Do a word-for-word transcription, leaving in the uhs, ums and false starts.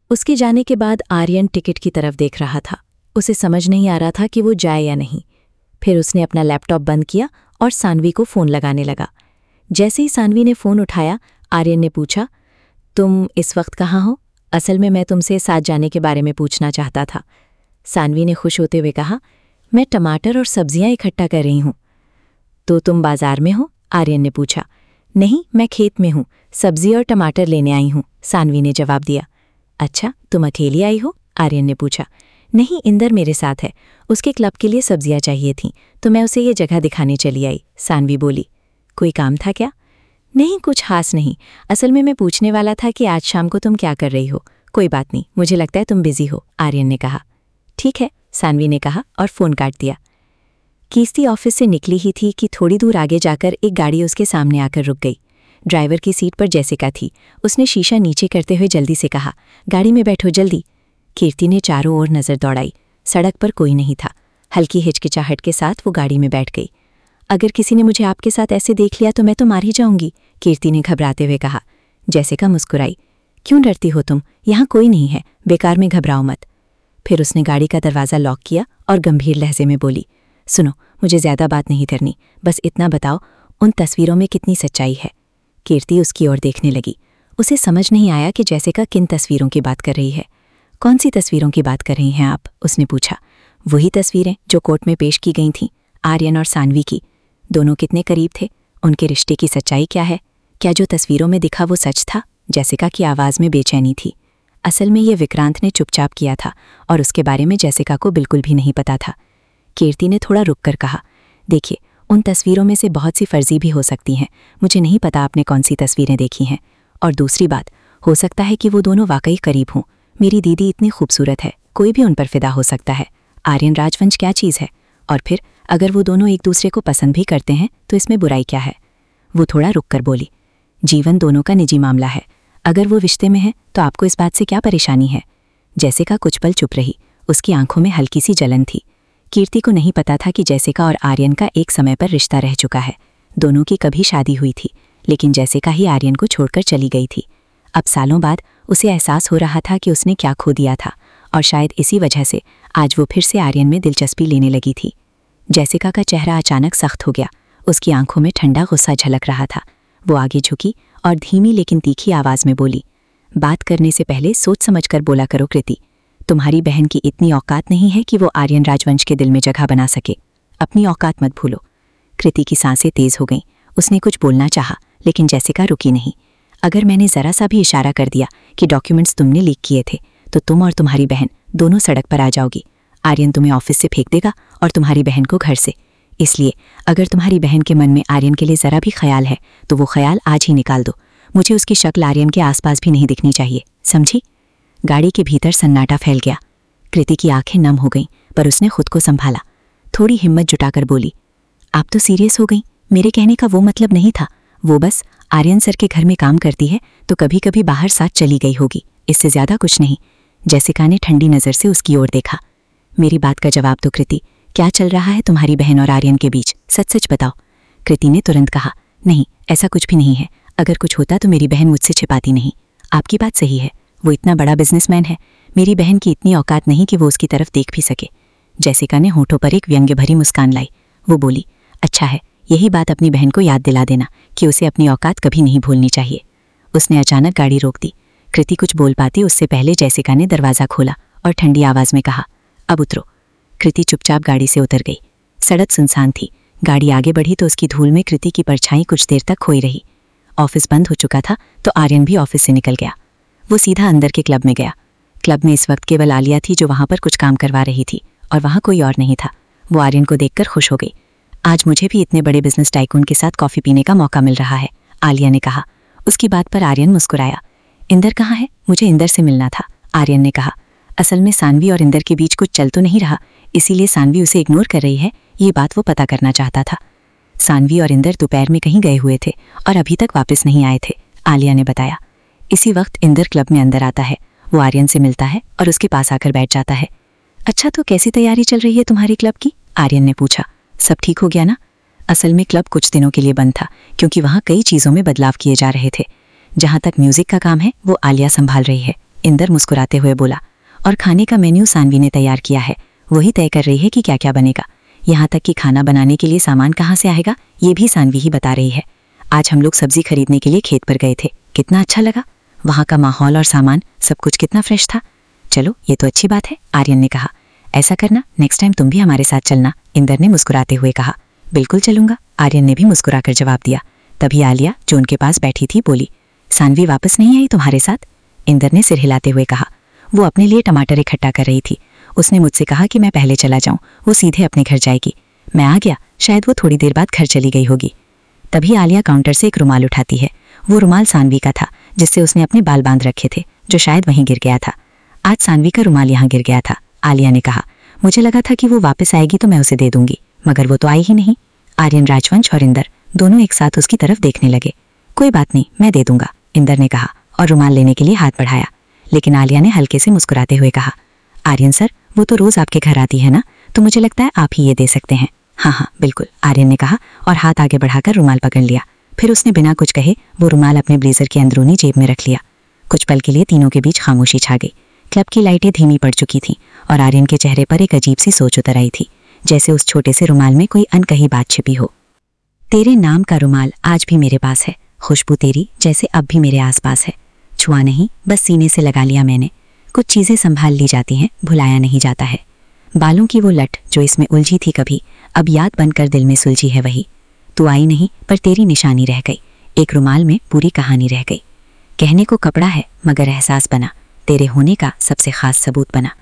उसके जाने के बाद आर्यन टिकट की तरफ देख रहा था। उसे समझ नहीं आ रहा था कि वो जाए या नहीं। फिर उसने अपना लैपटॉप बंद किया और सानवी को फ़ोन लगाने लगा। जैसे ही सानवी ने फ़ोन उठाया, आर्यन ने पूछा, तुम इस वक्त कहाँ हो? असल में मैं तुमसे साथ जाने के बारे में पूछना चाहता था। सानवी ने खुश होते हुए कहा, मैं टमाटर और सब्जियां इकट्ठा कर रही हूँ। तो तुम बाजार में हो? आर्यन ने पूछा। नहीं, मैं खेत में हूँ, सब्जी और टमाटर लेने आई हूँ, सानवी ने जवाब दिया। अच्छा, तुम अकेली आई हो? आर्यन ने पूछा। नहीं, इंदर मेरे साथ है। उसके क्लब के लिए सब्जियां चाहिए थीं, तो मैं उसे ये जगह दिखाने चली आई, सानवी बोली। कोई काम था क्या? नहीं, कुछ खास नहीं। असल में मैं पूछने वाला था कि आज शाम को तुम क्या कर रही हो। कोई बात नहीं, मुझे लगता है तुम बिजी हो, आर्यन ने कहा। ठीक है, सानवी ने कहा और फ़ोन काट दिया। कीर्ति ऑफिस से निकली ही थी कि थोड़ी दूर आगे जाकर एक गाड़ी उसके सामने आकर रुक गई। ड्राइवर की सीट पर जेसिका थी। उसने शीशा नीचे करते हुए जल्दी से कहा, गाड़ी में बैठो जल्दी। कीर्ति ने चारों ओर नज़र दौड़ाई। सड़क पर कोई नहीं था। हल्की हिचकिचाहट के साथ वो गाड़ी में बैठ गई। अगर किसी ने मुझे आपके साथ ऐसे देख लिया तो मैं तो मार ही जाऊंगी, कीर्ति ने घबराते हुए कहा। जेसिका मुस्कुराई। क्यों डरती हो तुम? यहाँ कोई नहीं है, बेकार में घबराओ मत। फिर उसने गाड़ी का दरवाज़ा लॉक किया और गंभीर लहजे में बोली, सुनो, मुझे ज़्यादा बात नहीं करनी, बस इतना बताओ, उन तस्वीरों में कितनी सच्चाई है? कीर्ति उसकी ओर देखने लगी। उसे समझ नहीं आया कि जेसिका किन तस्वीरों की बात कर रही है। कौन सी तस्वीरों की बात कर रही हैं आप? उसने पूछा। वही तस्वीरें जो कोर्ट में पेश की गई थीं, आर्यन और सानवी की। दोनों कितने करीब थे? उनके रिश्ते की सच्चाई क्या है? क्या जो तस्वीरों में दिखा वो सच था? जेसिका की आवाज़ में बेचैनी थी। असल में ये विक्रांत ने चुपचाप किया था और उसके बारे में जेसिका को बिल्कुल भी नहीं पता था। कीर्ति ने थोड़ा रुक कर कहा, देखिए, उन तस्वीरों में से बहुत सी फर्जी भी हो सकती हैं। मुझे नहीं पता आपने कौन सी तस्वीरें देखी हैं। और दूसरी बात, हो सकता है कि वो दोनों वाकई करीब हों। मेरी दीदी इतनी खूबसूरत है, कोई भी उन पर फिदा हो सकता है। आर्यन राजवंश क्या चीज़ है? और फिर अगर वो दोनों एक दूसरे को पसंद भी करते हैं तो इसमें बुराई क्या है? वो थोड़ा रुक कर बोली, जीवन दोनों का निजी मामला है। अगर वो रिश्ते में है तो आपको इस बात से क्या परेशानी है? जेसिका कुछ पल चुप रही। उसकी आंखों में हल्की सी जलन थी। कीर्ति को नहीं पता था कि जेसिका और आर्यन का एक समय पर रिश्ता रह चुका है। दोनों की कभी शादी हुई थी, लेकिन जेसिका ही आर्यन को छोड़कर चली गई थी। अब सालों बाद उसे एहसास हो रहा था कि उसने क्या खो दिया था, और शायद इसी वजह से आज वो फिर से आर्यन में दिलचस्पी लेने लगी थी। जेसिका का चेहरा अचानक सख्त हो गया। उसकी आंखों में ठंडा गुस्सा झलक रहा था। वो आगे झुकी और धीमी लेकिन तीखी आवाज़ में बोली, बात करने से पहले सोच समझ कर बोला करो कृति। तुम्हारी बहन की इतनी औकात नहीं है कि वो आर्यन राजवंश के दिल में जगह बना सके। अपनी औकात मत भूलो। कृति की सांसें तेज हो गईं। उसने कुछ बोलना चाहा, लेकिन जेसिका रुकी नहीं। अगर मैंने ज़रा सा भी इशारा कर दिया कि डॉक्यूमेंट्स तुमने लीक किए थे, तो तुम और तुम्हारी बहन दोनों सड़क पर आ जाओगी। आर्यन तुम्हें ऑफिस से फेंक देगा और तुम्हारी बहन को घर से। इसलिए अगर तुम्हारी बहन के मन में आर्यन के लिए ज़रा भी ख्याल है तो वो ख्याल आज ही निकाल दो। मुझे उसकी शक्ल आर्यन के आसपास भी नहीं दिखनी चाहिए, समझी? गाड़ी के भीतर सन्नाटा फैल गया। कृति की आंखें नम हो गईं, पर उसने खुद को संभाला। थोड़ी हिम्मत जुटाकर बोली, आप तो सीरियस हो गई। मेरे कहने का वो मतलब नहीं था। वो बस आर्यन सर के घर में काम करती है तो कभी कभी बाहर साथ चली गई होगी, इससे ज़्यादा कुछ नहीं। जेसिका ने ठंडी नज़र से उसकी ओर देखा। मेरी बात का जवाब दो कृति, क्या चल रहा है तुम्हारी बहन और आर्यन के बीच? सच सच बताओ। कृति ने तुरंत कहा, नहीं, ऐसा कुछ भी नहीं है। अगर कुछ होता तो मेरी बहन मुझसे छिपाती नहीं। आपकी बात सही है, वो इतना बड़ा बिजनेसमैन है। मेरी बहन की इतनी औकात नहीं कि वो उसकी तरफ देख भी सके। जेसिका ने होठों पर एक व्यंग्य भरी मुस्कान लाई। वो बोली, अच्छा है, यही बात अपनी बहन को याद दिला देना कि उसे अपनी औकात कभी नहीं भूलनी चाहिए। उसने अचानक गाड़ी रोक दी। कृति कुछ बोल पाती उससे पहले जेसिका ने दरवाज़ा खोला और ठंडी आवाज़ में कहा, अब उतरो। कृति चुपचाप गाड़ी से उतर गई। सड़क सुनसान थी। गाड़ी आगे बढ़ी तो उसकी धूल में कृति की परछाई कुछ देर तक खोई रही। ऑफिस बंद हो चुका था तो आर्यन भी ऑफिस से निकल गया। वो सीधा अंदर के क्लब में गया। क्लब में इस वक्त केवल आलिया थी जो वहाँ पर कुछ काम करवा रही थी, और वहाँ कोई और नहीं था। वो आर्यन को देखकर खुश हो गई। आज मुझे भी इतने बड़े बिजनेस टाइकून के साथ कॉफ़ी पीने का मौका मिल रहा है, आलिया ने कहा। उसकी बात पर आर्यन मुस्कुराया। इंदर कहाँ है? मुझे इंदर से मिलना था, आर्यन ने कहा। असल में सानवी और इंदर के बीच कुछ चल तो नहीं रहा, इसीलिए सानवी उसे इग्नोर कर रही है, ये बात वो पता करना चाहता था। सानवी और इंदर दोपहर में कहीं गए हुए थे और अभी तक वापस नहीं आए थे, आलिया ने बताया। इसी वक्त इंदर क्लब में अंदर आता है। वो आर्यन से मिलता है और उसके पास आकर बैठ जाता है। अच्छा, तो कैसी तैयारी चल रही है तुम्हारी क्लब की? आर्यन ने पूछा। सब ठीक हो गया ना? असल में क्लब कुछ दिनों के लिए बंद था क्योंकि वहाँ कई चीज़ों में बदलाव किए जा रहे थे। जहाँ तक म्यूज़िक का काम है वो आलिया संभाल रही है, इंदर मुस्कुराते हुए बोला। और खाने का मेन्यू सानवी ने तैयार किया है, वही तय कर रही है कि क्या क्या बनेगा। यहाँ तक कि खाना बनाने के लिए सामान कहाँ से आएगा ये भी सानवी ही बता रही है। आज हम लोग सब्जी खरीदने के लिए खेत पर गए थे, कितना अच्छा लगा। वहाँ का माहौल और सामान सब कुछ कितना फ्रेश था। चलो ये तो अच्छी बात है, आर्यन ने कहा। ऐसा करना, नेक्स्ट टाइम तुम भी हमारे साथ चलना, इंदर ने मुस्कुराते हुए कहा। बिल्कुल चलूंगा, आर्यन ने भी मुस्कुराकर जवाब दिया। तभी आलिया जो उनके पास बैठी थी बोली, सानवी वापस नहीं आई तुम्हारे साथ? इंदर ने सिर हिलाते हुए कहा। वो अपने लिए टमाटर इकट्ठा कर रही थी। उसने मुझसे कहा कि मैं पहले चला जाऊं, वो सीधे अपने घर जाएगी। मैं आ गया, शायद वो थोड़ी देर बाद घर चली गई होगी। तभी आलिया काउंटर से एक रुमाल उठाती है। वो रुमाल सानवी का था, जिससे उसने अपने बाल बांध रखे थे, जो शायद वहीं गिर गया था। आज सानवी का रुमाल यहाँ गिर गया था, आलिया ने कहा। मुझे लगा था कि वो वापस आएगी तो मैं उसे दे दूंगी, मगर वो तो आई ही नहीं। आर्यन, राजवंश और इंदर दोनों एक साथ उसकी तरफ देखने लगे। कोई बात नहीं, मैं दे दूंगा, इंदर ने कहा और रुमाल लेने के लिए हाथ बढ़ाया। लेकिन आलिया ने हल्के से मुस्कुराते हुए कहा, आर्यन सर, वो तो रोज आपके घर आती है ना, तो मुझे लगता है आप ही ये दे सकते हैं। हाँ हाँ बिल्कुल, आर्यन ने कहा और हाथ आगे बढ़ाकर रुमाल पकड़ लिया। फिर उसने बिना कुछ कहे वो रुमाल अपने ब्लेजर की अंदरूनी जेब में रख लिया। कुछ पल के लिए तीनों के बीच खामोशी छा गई। क्लब की लाइटें धीमी पड़ चुकी थीं और आर्यन के चेहरे पर एक अजीब सी सोच उतर आई थी, जैसे उस छोटे से रुमाल में कोई अनकही बात छिपी हो। तेरे नाम का रुमाल आज भी मेरे पास है, खुशबू तेरी जैसे अब भी मेरे आसपास है। छुआ नहीं, बस सीने से लगा लिया मैंने। कुछ चीज़ें संभाल ली जाती हैं, भुलाया नहीं जाता है। बालों की वो लट जो इसमें उलझी थी कभी, अब याद बनकर दिल में सुलझी है वही। तू आई नहीं पर तेरी निशानी रह गई, एक रुमाल में पूरी कहानी रह गई। कहने को कपड़ा है मगर एहसास बना, तेरे होने का सबसे खास सबूत बना।